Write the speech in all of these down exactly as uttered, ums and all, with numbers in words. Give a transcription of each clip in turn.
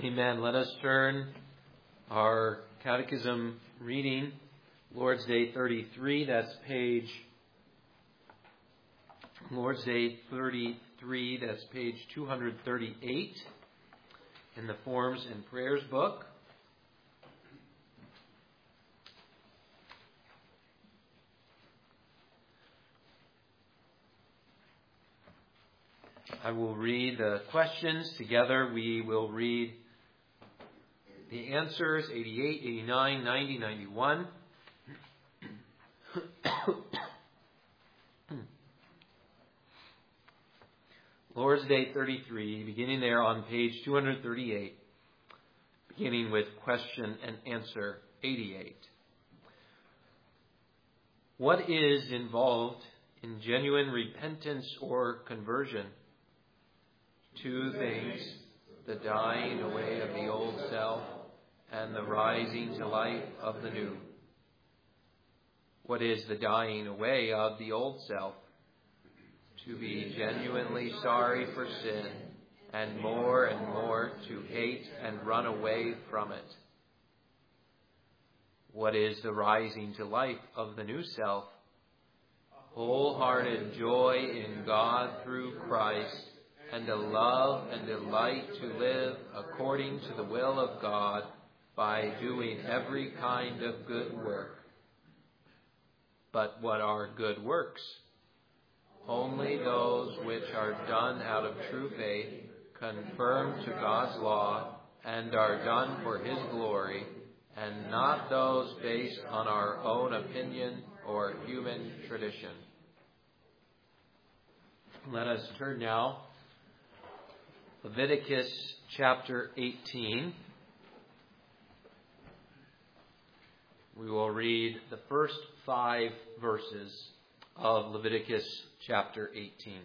Amen. Let us turn our catechism reading, Lord's Day thirty-three. That's page, Lord's Day thirty-three, that's page two thirty-eight in the Forms and Prayers book. I will read the questions. Together we will read the answers, eighty-eight, eighty-nine, ninety, ninety-one. Lord's Day thirty-three, beginning there on page two thirty-eight, beginning with question and answer eighty-eight. What is involved in genuine repentance or conversion? Two things: the dying away of the old self and the rising to life of the new. What is the dying away of the old self? To be genuinely sorry for sin and more and more to hate and run away from it. What is the rising to life of the new self? Wholehearted joy in God through Christ, and a love and delight to live according to the will of God by doing every kind of good work. But what are good works? Only those which are done out of true faith, conformed to God's law, and are done for His glory, and not those based on our own opinion or human tradition. Let us turn now Leviticus chapter eighteen. We will read the first five verses of Leviticus chapter eighteen.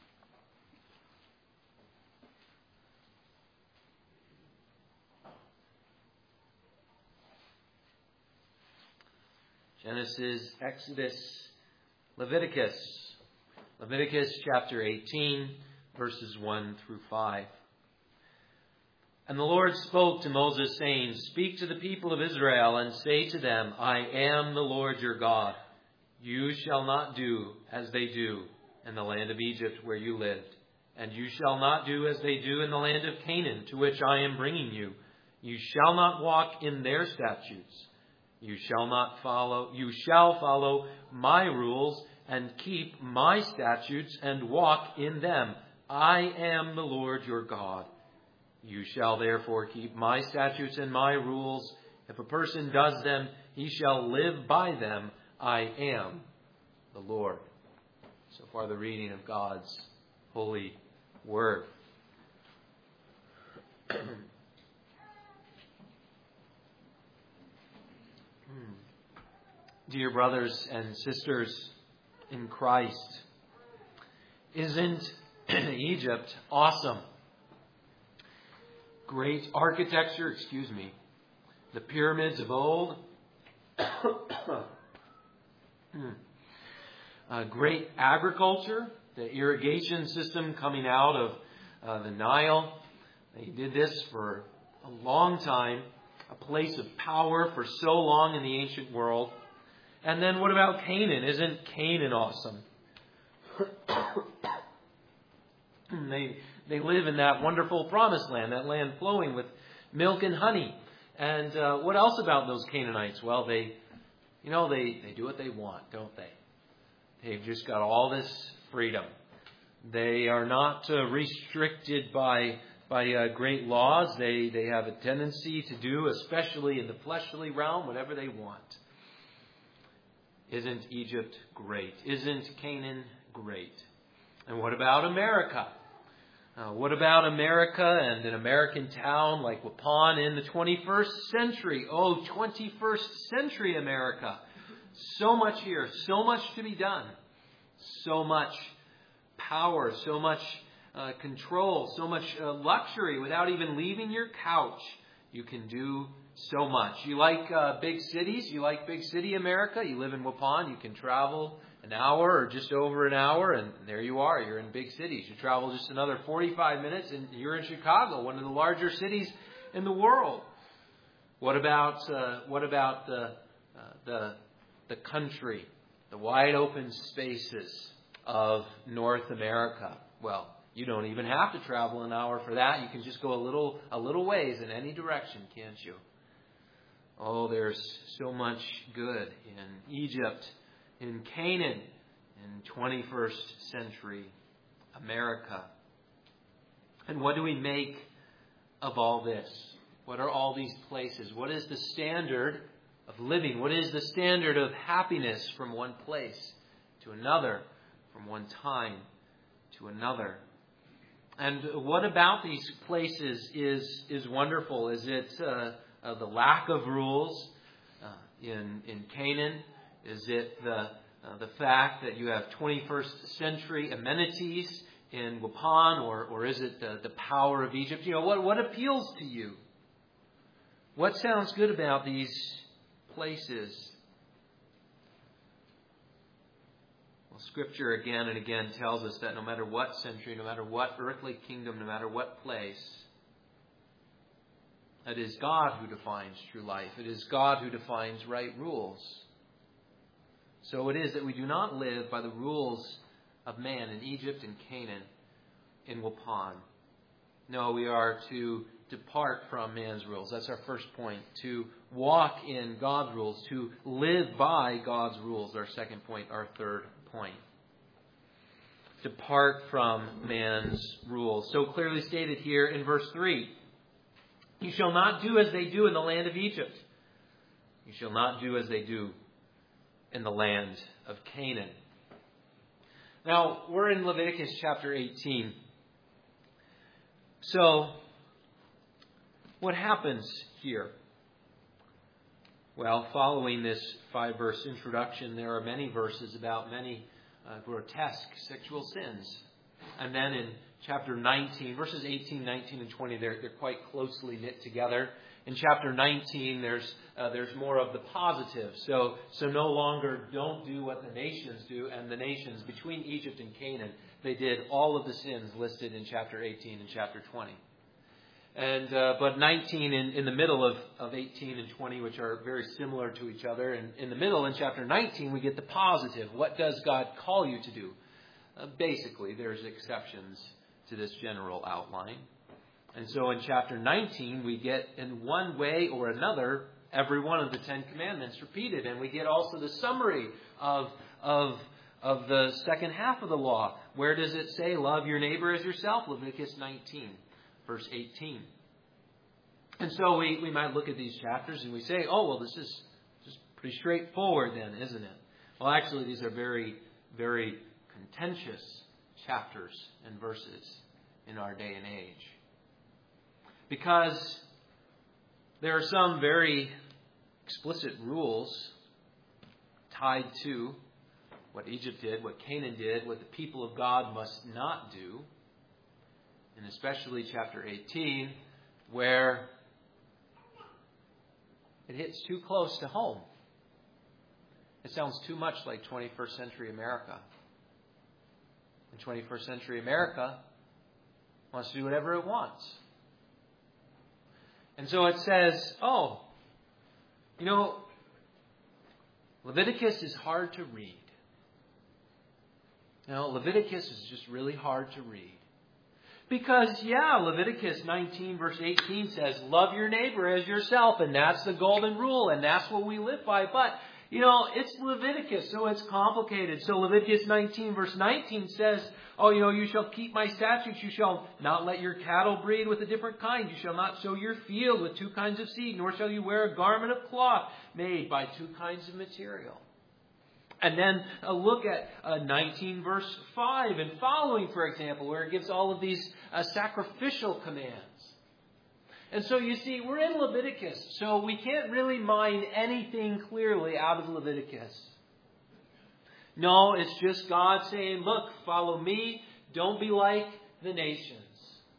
Genesis, Exodus, Leviticus. Leviticus chapter eighteen, verses one through five. And the Lord spoke to Moses, saying, Speak to the people of Israel, and say to them, I am the Lord your God. You shall not do as they do in the land of Egypt where you lived, and you shall not do as they do in the land of Canaan, to which I am bringing you. You shall not walk in their statutes. You shall not follow, you shall follow my rules and keep my statutes and walk in them. I am the Lord your God. You shall therefore keep my statutes and my rules. If a person does them, he shall live by them. I am the Lord. So far, the reading of God's holy word. Dear brothers and sisters in Christ, isn't Egypt awesome? Great architecture, excuse me, the pyramids of old. uh, great agriculture, the irrigation system coming out of uh, the Nile. They did this for a long time, a place of power for so long in the ancient world. And then what about Canaan? Isn't Canaan awesome? they they live in that wonderful promised land, that land flowing with milk and honey. And uh, what else about those Canaanites? Well, they, you know, they, they do what they want, don't they? They've just got all this freedom. They are not uh, restricted by by uh, great laws. They they have a tendency to do, especially in the fleshly realm, whatever they want. Isn't Egypt great? Isn't Canaan great? And what about America? Uh, what about America and an American town like Waupun in the twenty-first century? Oh, twenty-first century America. So much here, so much to be done. So much power, so much uh, control, so much uh, luxury without even leaving your couch. You can do so much. You like uh, big cities? You like big city America? You live in Waupun. You can travel an hour or just over an hour, and there you are. You're in big cities. You travel just another forty-five minutes, and you're in Chicago, one of the larger cities in the world? What about uh, what about the uh, the the country, the wide open spaces of North America? Well, you don't even have to travel an hour for that. You can just go a little a little ways in any direction, can't you? Oh, there's so much good in Egypt, in Canaan, in twenty-first century America. And what do we make of all this? What are all these places? What is the standard of living? What is the standard of happiness from one place to another, from one time to another? And what about these places is is wonderful? Is it uh, uh, the lack of rules uh, in in Canaan? Is it the uh, the fact that you have twenty-first century amenities in Waupun, or or is it the, the power of Egypt? You know, what what appeals to you? What sounds good about these places? Well, Scripture again and again tells us that no matter what century, no matter what earthly kingdom, no matter what place, it is God who defines true life. It is God who defines right rules. So it is that we do not live by the rules of man in Egypt and Canaan, in Waupun. No, we are to depart from man's rules. That's our first point. To walk in God's rules. To live by God's rules. Our second point. Our third point. Depart from man's rules. So clearly stated here in verse three. You shall not do as they do in the land of Egypt. You shall not do as they do in the land of Canaan. Now, we're in Leviticus chapter eighteen. So, what happens here? Well, following this five-verse introduction, there are many verses about many uh, grotesque sexual sins. And then in chapter nineteen, verses eighteen, nineteen, and twenty, they're, they're quite closely knit together. In chapter nineteen, there's uh, there's more of the positive. So, so no longer don't do what the nations do. And the nations between Egypt and Canaan, they did all of the sins listed in chapter eighteen and chapter twenty. And uh, but nineteen in, in the middle of, of eighteen and twenty, which are very similar to each other. And in the middle, in chapter nineteen, we get the positive. What does God call you to do? Uh, basically, there's exceptions to this general outline. And so in chapter nineteen, we get in one way or another every one of the Ten Commandments repeated. And we get also the summary of, of, of the second half of the law. Where does it say, love your neighbor as yourself? Leviticus nineteen. Verse eighteen. And so we, we might look at these chapters and we say, oh, well, this is just pretty straightforward then, isn't it? Well, actually, these are very, very contentious chapters and verses in our day and age. Because there are some very explicit rules tied to what Egypt did, what Canaan did, what the people of God must not do. And especially chapter eighteen, where it hits too close to home. It sounds too much like twenty-first century America. And twenty-first century America wants to do whatever it wants. And so it says, oh, you know, Leviticus is hard to read. You know, Leviticus is just really hard to read. Because, yeah, Leviticus nineteen verse eighteen says, love your neighbor as yourself. And that's the golden rule. And that's what we live by. But, you know, it's Leviticus, so it's complicated. So Leviticus nineteen verse nineteen says, oh, you know, you shall keep my statutes. You shall not let your cattle breed with a different kind. You shall not sow your field with two kinds of seed. Nor shall you wear a garment of cloth made by two kinds of material. And then uh, look at uh, nineteen verse five and following, for example, where it gives all of these uh, sacrificial commands. And so you see, we're in Leviticus, so we can't really mine anything clearly out of Leviticus. No, it's just God saying, look, follow me, don't be like the nations.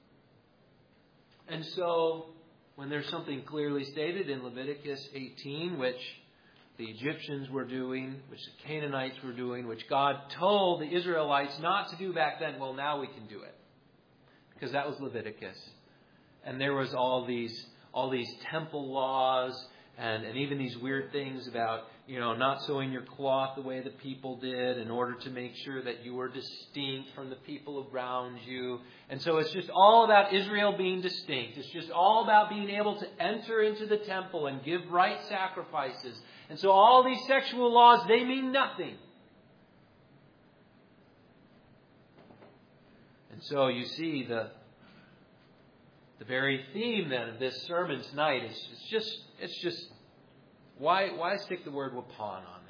And so when there's something clearly stated in Leviticus eighteen, which the Egyptians were doing, which the Canaanites were doing, which God told the Israelites not to do back then, well, now we can do it. Because that was Leviticus. And there was all these all these temple laws and, and even these weird things about, you know, not sewing your cloth the way the people did in order to make sure that you were distinct from the people around you. And so it's just all about Israel being distinct. It's just all about being able to enter into the temple and give right sacrifices. And so all these sexual laws, they mean nothing. And so you see the the very theme then of this sermon tonight is it's just it's just why why stick the word wapon on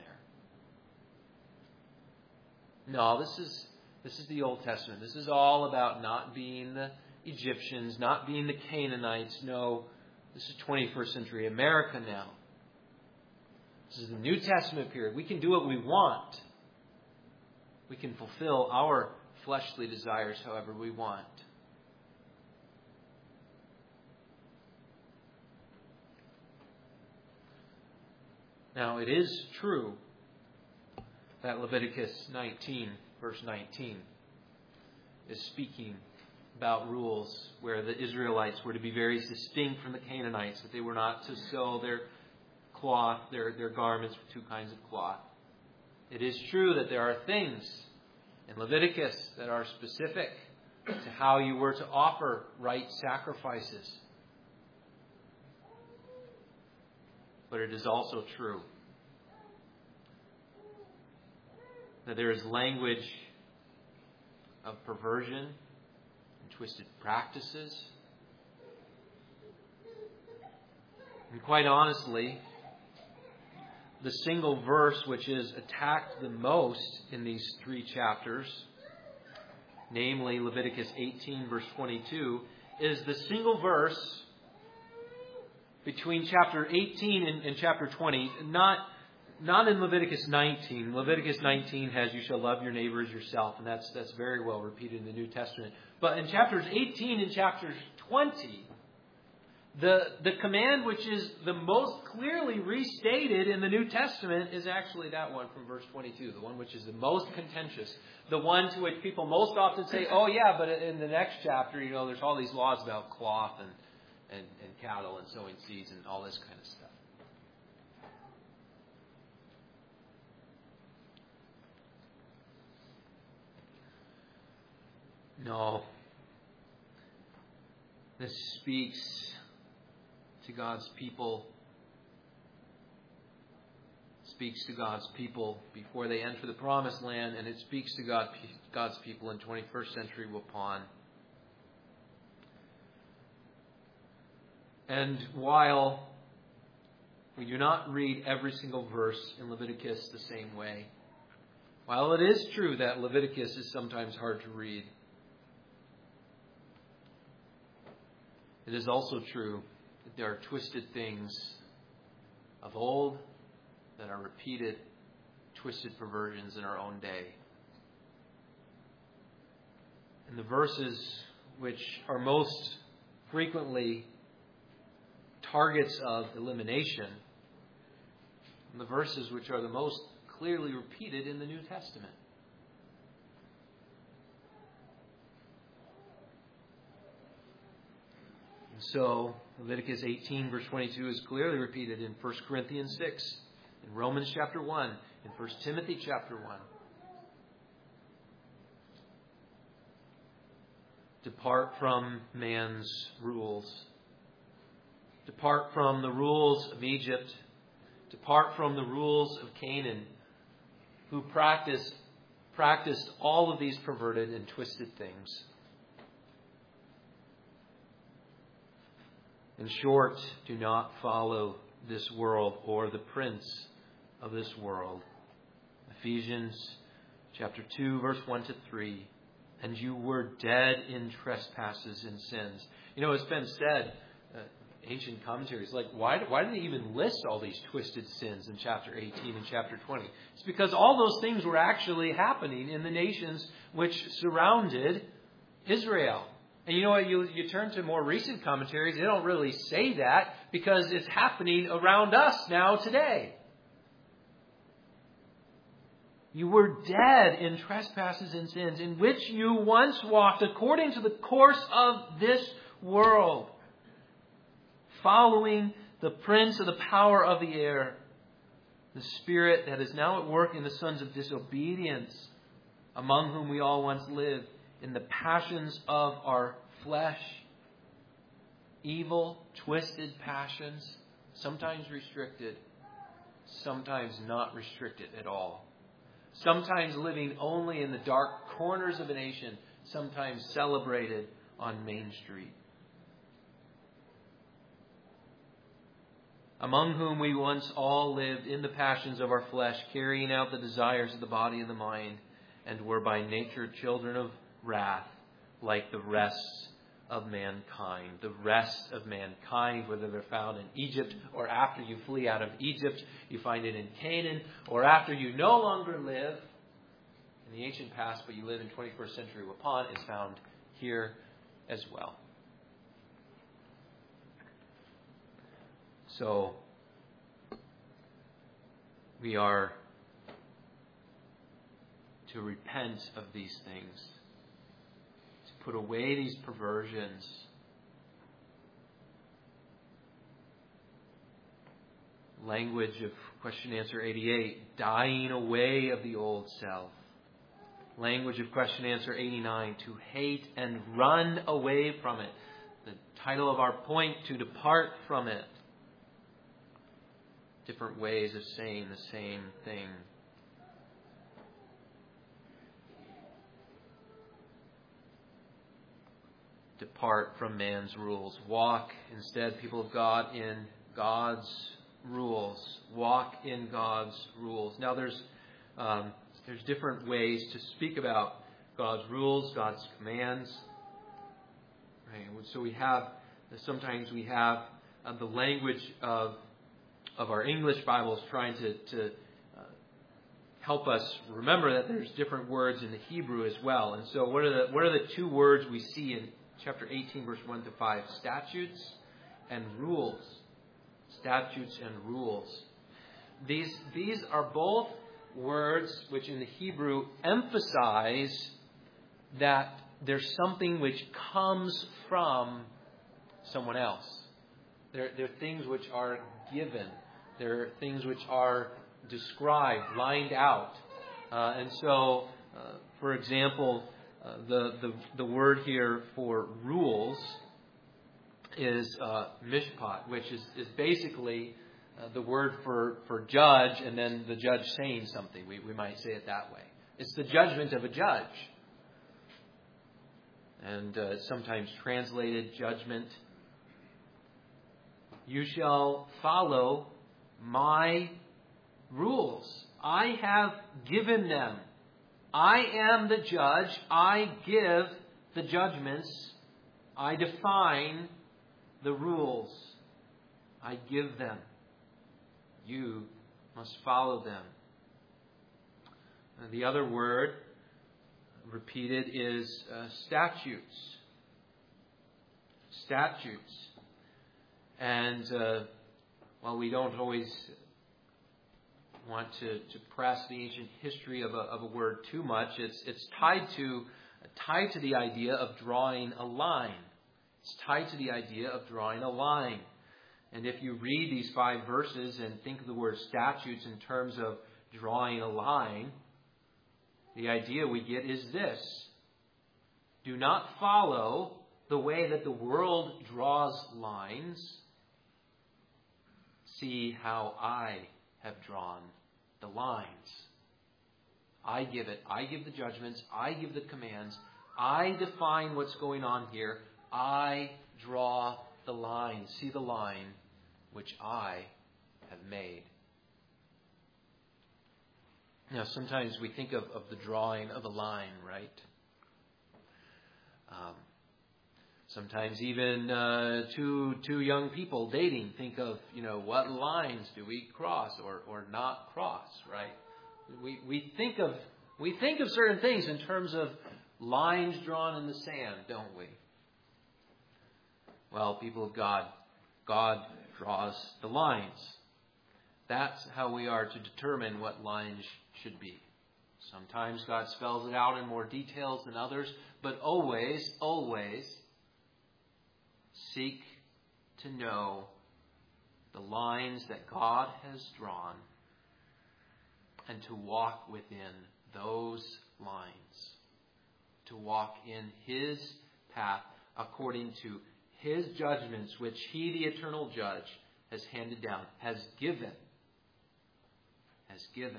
there? No, this is this is the Old Testament. This is all about not being the Egyptians, not being the Canaanites. No, this is twenty-first century America now. This is the New Testament period. We can do what we want. We can fulfill our fleshly desires however we want. Now, it is true that Leviticus nineteen, verse nineteen, is speaking about rules where the Israelites were to be very distinct from the Canaanites, that they were not to sew their cloth, their, their garments with two kinds of cloth. It is true that there are things in Leviticus that are specific to how you were to offer right sacrifices. But it is also true that there is language of perversion and twisted practices. And quite honestly, the single verse which is attacked the most in these three chapters, namely Leviticus eighteen, verse twenty-two, is the single verse between chapter eighteen and, and chapter twenty, not, not in Leviticus nineteen. Leviticus nineteen has, you shall love your neighbor as yourself, and that's, that's very well repeated in the New Testament. But in chapters eighteen and chapter twenty, the, the command which is the most clearly restated in the New Testament is actually that one from verse twenty-two, the one which is the most contentious, the one to which people most often say, oh yeah, but in the next chapter, you know, there's all these laws about cloth and And, and cattle and sowing seeds and all this kind of stuff. No. This speaks to God's people. Speaks to God's people before they enter the promised land, and it speaks to God, God's people in twenty-first century Waupun. And while we do not read every single verse in Leviticus the same way, while it is true that Leviticus is sometimes hard to read, it is also true that there are twisted things of old that are repeated, twisted perversions in our own day. And the verses which are most frequently targets of elimination, and the verses which are the most clearly repeated in the New Testament. And so, Leviticus eighteen, verse twenty-two is clearly repeated in First Corinthians six, in Romans chapter one, in First Timothy chapter one. Depart from man's rules. Depart from the rules of Egypt. Depart from the rules of Canaan, who practiced, practiced all of these perverted and twisted things. In short, do not follow this world or the prince of this world. Ephesians chapter two, verse one to three. And you were dead in trespasses and sins. You know, it's been said, uh, ancient commentaries, like, why, why did they even list all these twisted sins in chapter eighteen and chapter twenty? It's because all those things were actually happening in the nations which surrounded Israel. And you know what, you, you turn to more recent commentaries, they don't really say that because it's happening around us now today. You were dead in trespasses and sins, in which you once walked according to the course of this world, following the prince of the power of the air, the spirit that is now at work in the sons of disobedience, among whom we all once lived in the passions of our flesh. Evil, twisted passions, sometimes restricted, sometimes not restricted at all. Sometimes living only in the dark corners of a nation, sometimes celebrated on Main Street. Among whom we once all lived in the passions of our flesh, carrying out the desires of the body and the mind, and were by nature children of wrath, like the rest of mankind. The rest of mankind, whether they're found in Egypt, or after you flee out of Egypt, you find it in Canaan, or after you no longer live in the ancient past, but you live in twenty-first century Waupun, is found here as well. So, we are to repent of these things, to put away these perversions. Language of question answer eighty-eight, dying away of the old self. Language of question answer eighty-nine, to hate and run away from it. The title of our point, to depart from it. Different ways of saying the same thing. Depart from man's rules. Walk instead, people of God, in God's rules. Walk in God's rules. Now there's um, there's different ways to speak about God's rules, God's commands. Right? So we have, sometimes we have uh, the language of of our English Bibles trying to, to uh, help us remember that there's different words in the Hebrew as well. And so what are the what are the two words we see in chapter eighteen, verse one to five? Statutes and rules. Statutes and rules. These, these are both words which in the Hebrew emphasize that there's something which comes from someone else. They're, they're things which are given. They're things which are described, lined out. Uh, and so, uh, for example, uh, the, the the word here for rules is uh, mishpat, which is, is basically uh, the word for, for judge, and then the judge saying something. We, we might say it that way. It's the judgment of a judge. And uh, sometimes translated judgment. You shall follow my rules. I have given them. I am the judge. I give the judgments. I define the rules. I give them. You must follow them. And the other word repeated is uh, statutes. Statutes. And uh, while we don't always want to, to press the ancient history of a, of a word too much, it's it's tied to tied to the idea of drawing a line. It's tied to the idea of drawing a line. And if you read these five verses and think of the word statutes in terms of drawing a line, the idea we get is this: do not follow the way that the world draws lines. See how I have drawn the lines. I give it. I give the judgments. I give the commands. I define what's going on here. I draw the line. See the line which I have made. Now, sometimes we think of, of the drawing of a line, right? Um, sometimes even uh, two two young people dating think of, you know, what lines do we cross or, or not cross, right? We we think of we think of certain things in terms of lines drawn in the sand, don't we? Well, people of God, God draws the lines. That's how we are to determine what lines should be. Sometimes God spells it out in more details than others, but always, always seek to know the lines that God has drawn and to walk within those lines, to walk in His path according to His judgments, which He, the eternal judge, has handed down, has given, has given.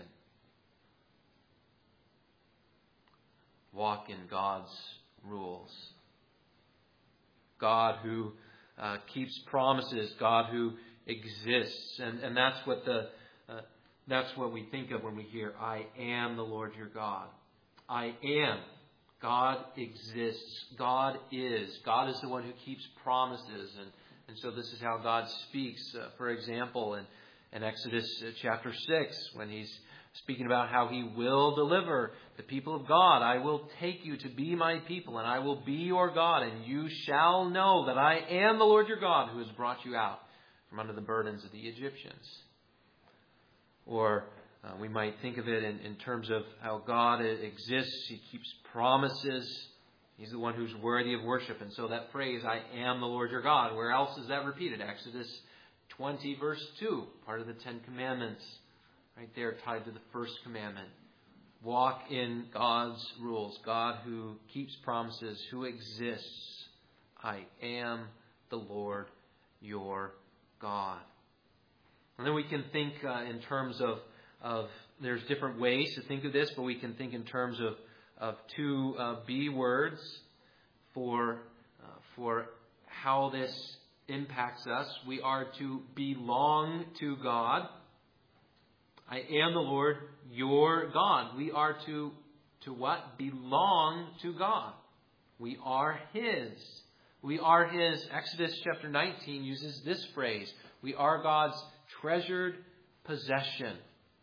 Walk in God's rules. God who uh, keeps promises, God who exists, and and that's what the uh, that's what we think of when we hear, "I am the Lord your God." I am. God exists. God is. God is the one who keeps promises, and and so this is how God speaks. Uh, for example, in in Exodus chapter six, when He's speaking about how He will deliver the people of God. "I will take you to be my people, and I will be your God, and you shall know that I am the Lord your God who has brought you out from under the burdens of the Egyptians." Or uh, we might think of it in, in terms of how God exists. He keeps promises. He's the one who's worthy of worship. And so that phrase, "I am the Lord your God," where else is that repeated? Exodus twenty, verse two, part of the Ten Commandments. Right there, tied to the first commandment. Walk in God's rules. God who keeps promises, who exists. I am the Lord your God. And then we can think uh, in terms of, of, there's different ways to think of this, but we can think in terms of, of two uh, B words for, uh, for how this impacts us. We are to belong to God. I am the Lord, your God. We are to, to what? Belong to God. We are His. We are His. Exodus chapter nineteen uses this phrase. We are God's treasured possession.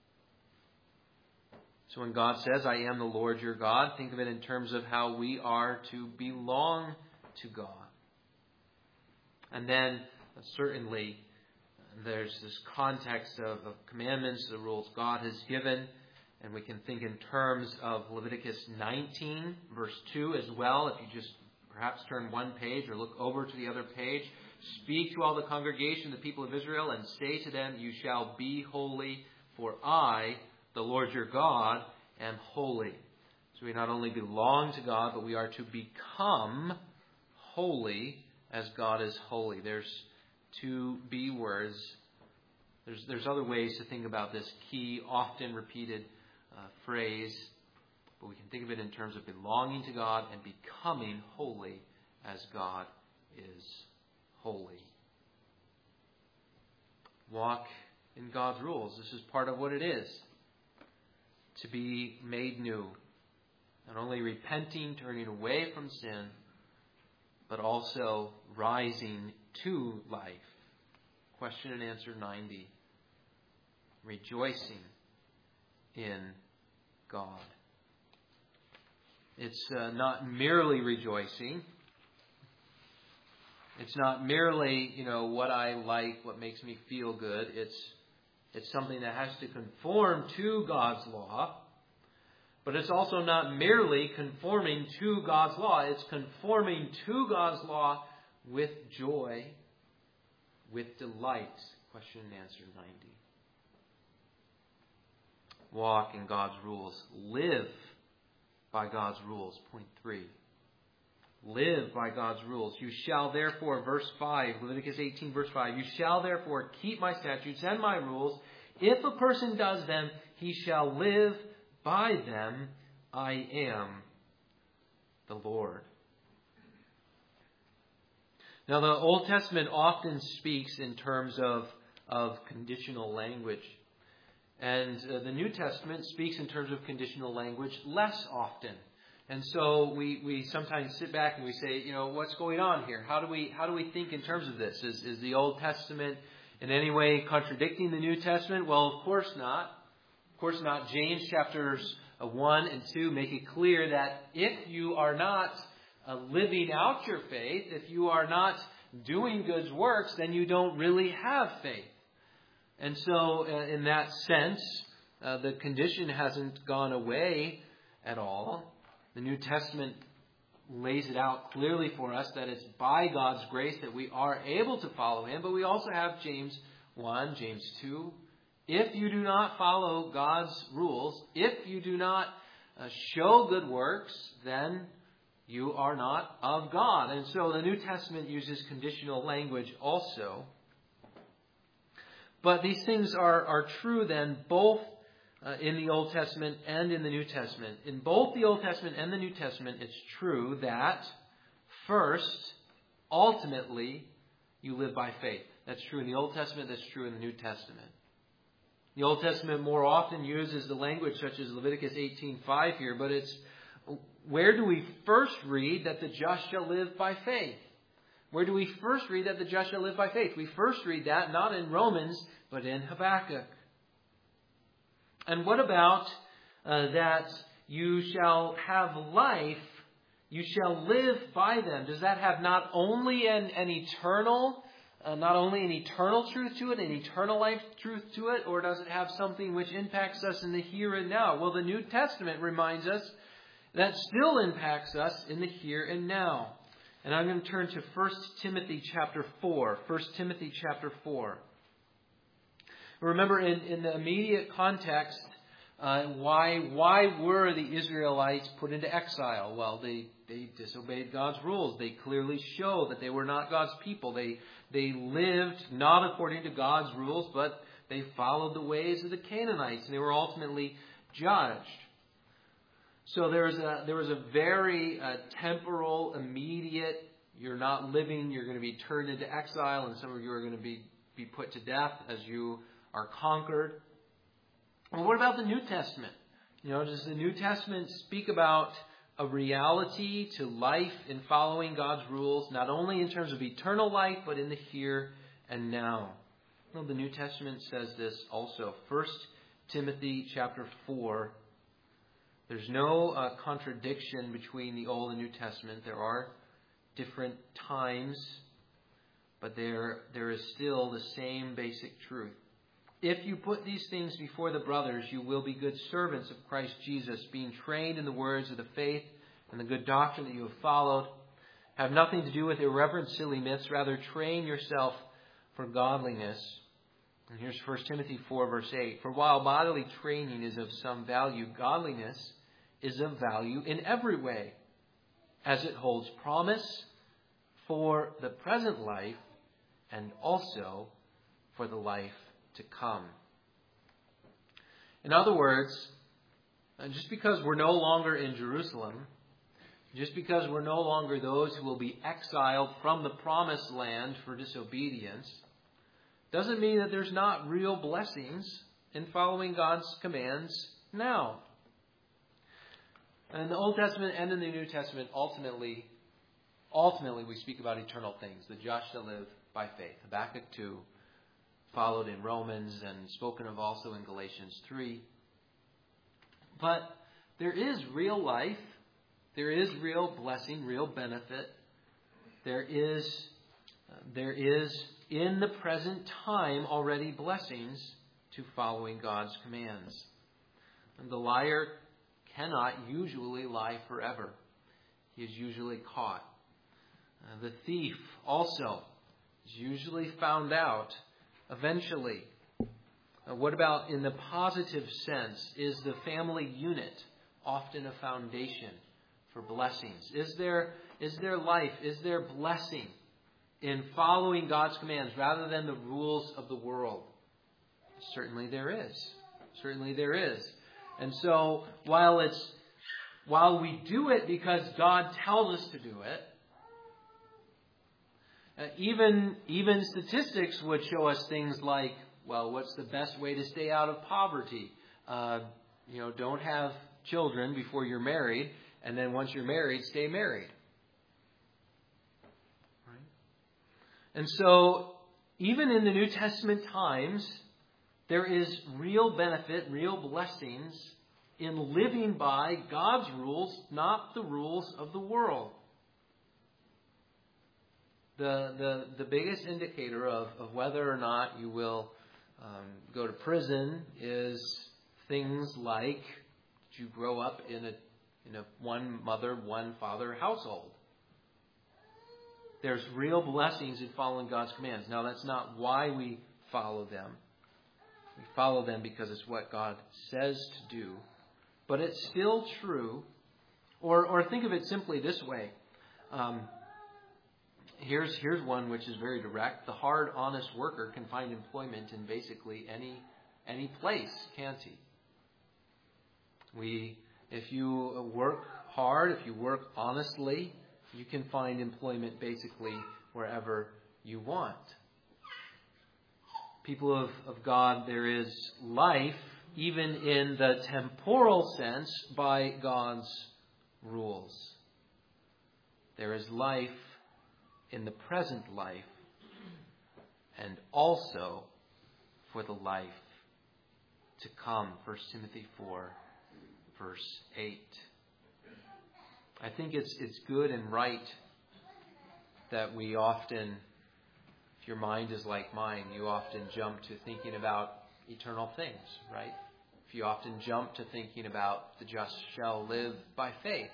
So when God says, "I am the Lord your God," think of it in terms of how we are to belong to God. And then, certainly, there's this context of, of commandments, the rules God has given. And we can think in terms of Leviticus nineteen, verse two as well. If you just perhaps turn one page or look over to the other page. "Speak to all the congregation, the people of Israel, and say to them, you shall be holy, for I, the Lord your God, am holy." So we not only belong to God, but we are to become holy as God is holy. There's two B words. There's, there's other ways to think about this key, often repeated uh, phrase. But we can think of it in terms of belonging to God and becoming holy as God is holy. Walk in God's rules. This is part of what it is to be made new. Not only repenting, turning away from sin, but also rising to life. Question and answer ninety. Rejoicing in God. It's uh, not merely rejoicing. It's not merely, you know, what I like, what makes me feel good. It's it's something that has to conform to God's law. But it's also not merely conforming to God's law. It's conforming to God's law with joy, with delight. Question and answer ninety. Walk in God's rules. Live by God's rules. Point three. Live by God's rules. You shall therefore, verse five, Leviticus eighteen, verse five, you shall therefore keep my statutes and my rules. If a person does them, he shall live by them. I am the Lord. Now, the Old Testament often speaks in terms of, of conditional language. And uh, the New Testament speaks in terms of conditional language less often. And so we, we sometimes sit back and we say, you know, what's going on here? How do we how do we think in terms of this? Is, is the Old Testament in any way contradicting the New Testament? Well, of course not. Of course not. James chapters one and two make it clear that if you are not uh, living out your faith, if you are not doing good works, then you don't really have faith. And so uh, in that sense, uh, the condition hasn't gone away at all. The New Testament lays it out clearly for us that it's by God's grace that we are able to follow Him. But we also have James one, James two. If you do not follow God's rules, if you do not uh, show good works, then you are not of God. And so the New Testament uses conditional language also. But these things are, are true then both uh, in the Old Testament and in the New Testament. In both the Old Testament and the New Testament, it's true that first, ultimately, you live by faith. That's true in the Old Testament. That's true in the New Testament. The Old Testament more often uses the language such as Leviticus eighteen five here, but it's where do we first read that the just shall live by faith? Where do we first read that the just shall live by faith? We first read that not in Romans, but in Habakkuk. And what about uh, that you shall have life, you shall live by them? Does that have not only an, an eternal, uh, not only an eternal truth to it, an eternal life truth to it, or does it have something which impacts us in the here and now? Well, the New Testament reminds us that still impacts us in the here and now. And I'm going to turn to First Timothy chapter four. First Timothy chapter four. Remember, in, in the immediate context, uh, why why were the Israelites put into exile? Well, they, they disobeyed God's rules. They clearly show that they were not God's people. They they lived not according to God's rules, but they followed the ways of the Canaanites, and they were ultimately judged. So there was a there was a very uh, temporal, immediate. You're not living. You're going to be turned into exile, and some of you are going to be be put to death as you are conquered. Well, what about the New Testament? You know, does the New Testament speak about a reality to life in following God's rules, not only in terms of eternal life, but in the here and now? Well, the New Testament says this also. First Timothy chapter four. There's no uh, contradiction between the Old and New Testament. There are different times, but there there is still the same basic truth. If you put these things before the brothers, you will be good servants of Christ Jesus, being trained in the words of the faith and the good doctrine that you have followed. Have nothing to do with irreverent, silly myths. Rather, train yourself for godliness. And here's First Timothy four, verse eight. For while bodily training is of some value, godliness is of value in every way, as it holds promise for the present life and also for the life to come. In other words, just because we're no longer in Jerusalem, just because we're no longer those who will be exiled from the promised land for disobedience, doesn't mean that there's not real blessings in following God's commands now. And in the Old Testament and in the New Testament, ultimately, ultimately we speak about eternal things. The just shall live by faith. Habakkuk two, followed in Romans and spoken of also in Galatians three. But there is real life. There is real blessing, real benefit. There is, uh, there is in the present time already blessings to following God's commands. And the liar cannot usually lie forever. He is usually caught. Uh, the thief also is usually found out eventually. Uh, what about in the positive sense? Is the family unit often a foundation for blessings? Is there, is there life, is there blessing in following God's commands rather than the rules of the world? Certainly there is. Certainly there is. And so while it's while we do it because God tells us to do it, uh, even even statistics would show us things like, well, what's the best way to stay out of poverty? Uh, you know, don't have children before you're married, and then once you're married, stay married. Right? And so even in the New Testament times, there is real benefit, real blessings in living by God's rules, not the rules of the world. The the, the biggest indicator of, of whether or not you will um, go to prison is things like, did you grow up in a in a one mother, one father household? There's real blessings in following God's commands. Now, that's not why we follow them. We follow them because it's what God says to do. But it's still true. Or, or think of it simply this way. Um, here's, here's one which is very direct. The hard, honest worker can find employment in basically any, any place, can't he? We, if you work hard, if you work honestly, you can find employment basically wherever you want. People of, of God, there is life, even in the temporal sense, by God's rules. There is life in the present life, and also for the life to come. First Timothy four, verse eight. I think it's it's good and right that we often, if your mind is like mine, you often jump to thinking about eternal things, right? If you often jump to thinking about the just shall live by faith.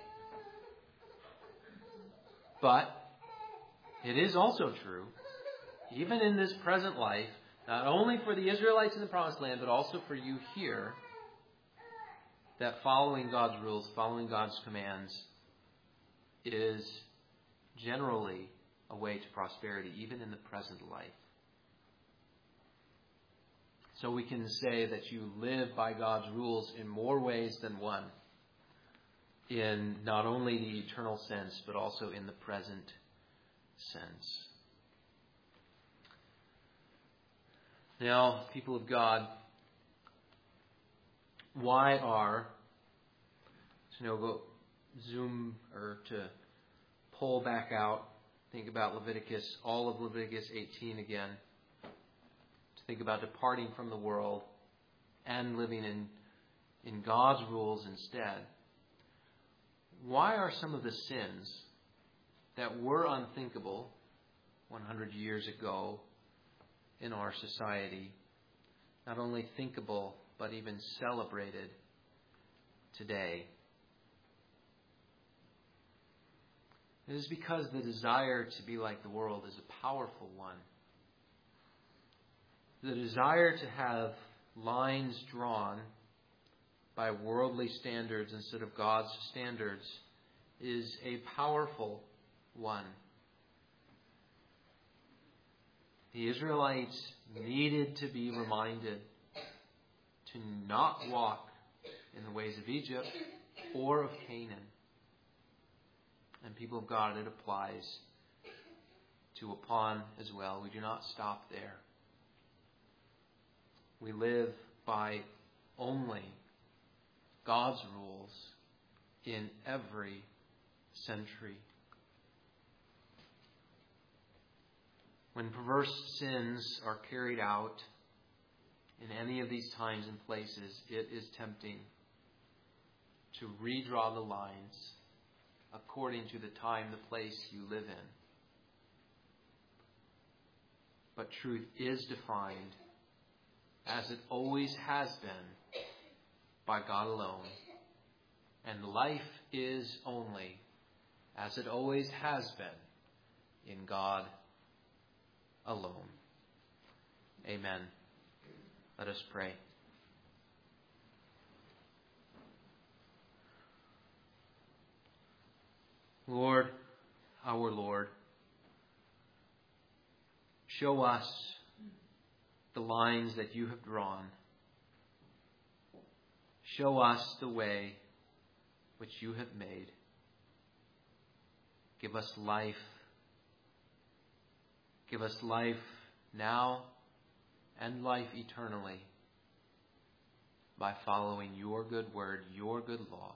But it is also true, even in this present life, not only for the Israelites in the Promised Land, but also for you here, that following God's rules, following God's commands, is generally a way to prosperity, even in the present life. So we can say that you live by God's rules in more ways than one, in not only the eternal sense, but also in the present sense. Now, people of God, why are, you know, go zoom or to pull back out, think about Leviticus, all of Leviticus eighteen again, to think about departing from the world and living in, in God's rules instead. Why are some of the sins that were unthinkable one hundred years ago in our society not only thinkable, but even celebrated today? It is because the desire to be like the world is a powerful one. The desire to have lines drawn by worldly standards instead of God's standards is a powerful one. The Israelites needed to be reminded to not walk in the ways of Egypt or of Canaan. And people of God, it applies to upon as well. We do not stop there. We live by only God's rules in every century. When perverse sins are carried out in any of these times and places, it is tempting to redraw the lines according to the time, the place you live in. But truth is defined, as it always has been, by God alone. And life is only, as it always has been, in God alone. Amen. Let us pray. Lord, our Lord, show us the lines that you have drawn. Show us the way which you have made. Give us life. Give us life now and life eternally by following your good word, your good law.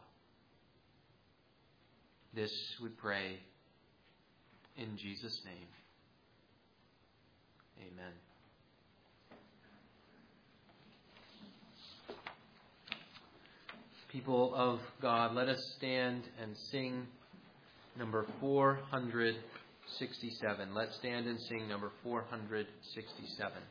This we pray in Jesus' name. Amen. People of God, let us stand and sing number four hundred sixty-seven. Let's stand and sing number four hundred sixty-seven.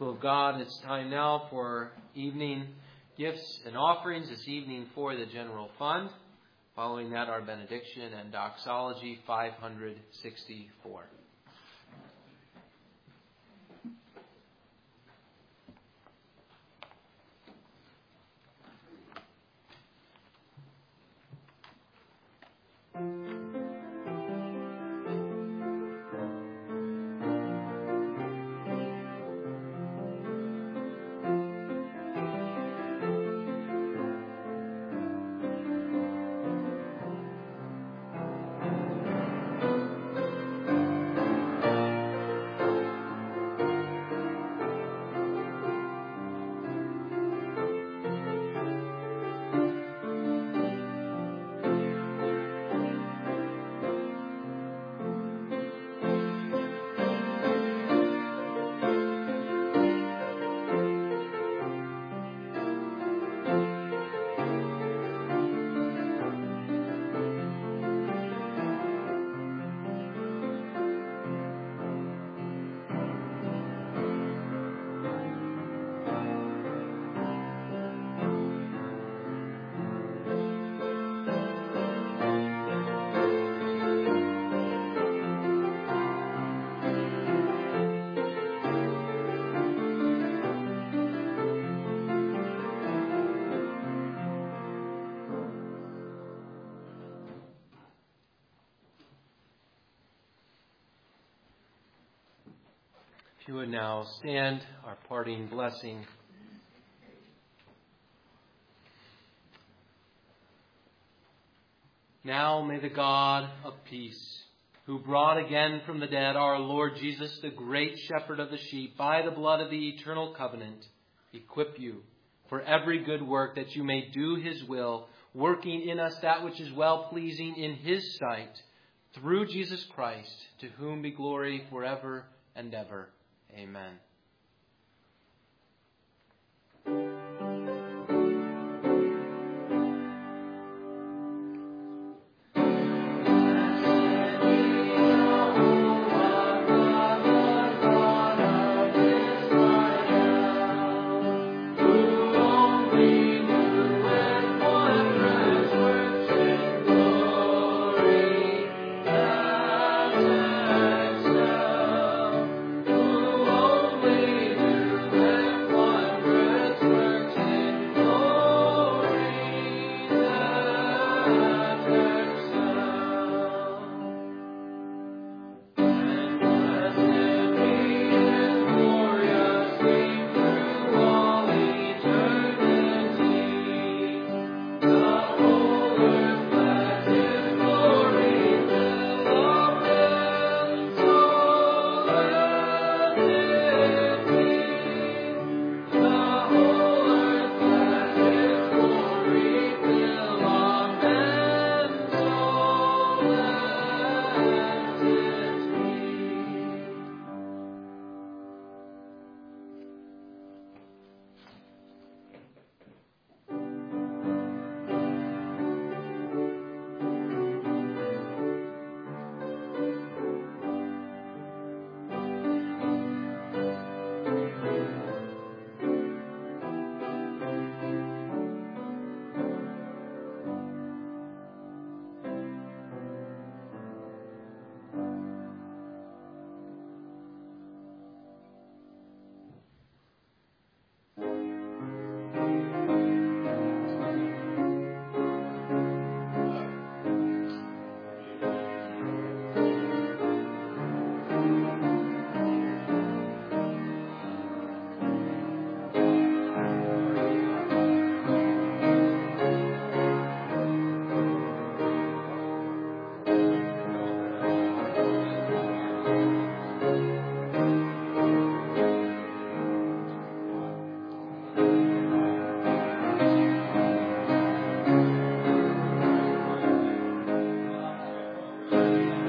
People of God, it's time now for evening gifts and offerings, this evening for the general fund. Following that, our benediction and doxology, five hundred sixty-four. If you would now stand, our parting blessing. Now may the God of peace, who brought again from the dead our Lord Jesus, the great shepherd of the sheep, by the blood of the eternal covenant, equip you for every good work, that you may do his will, working in us that which is well-pleasing in his sight, through Jesus Christ, to whom be glory forever and ever. Amen.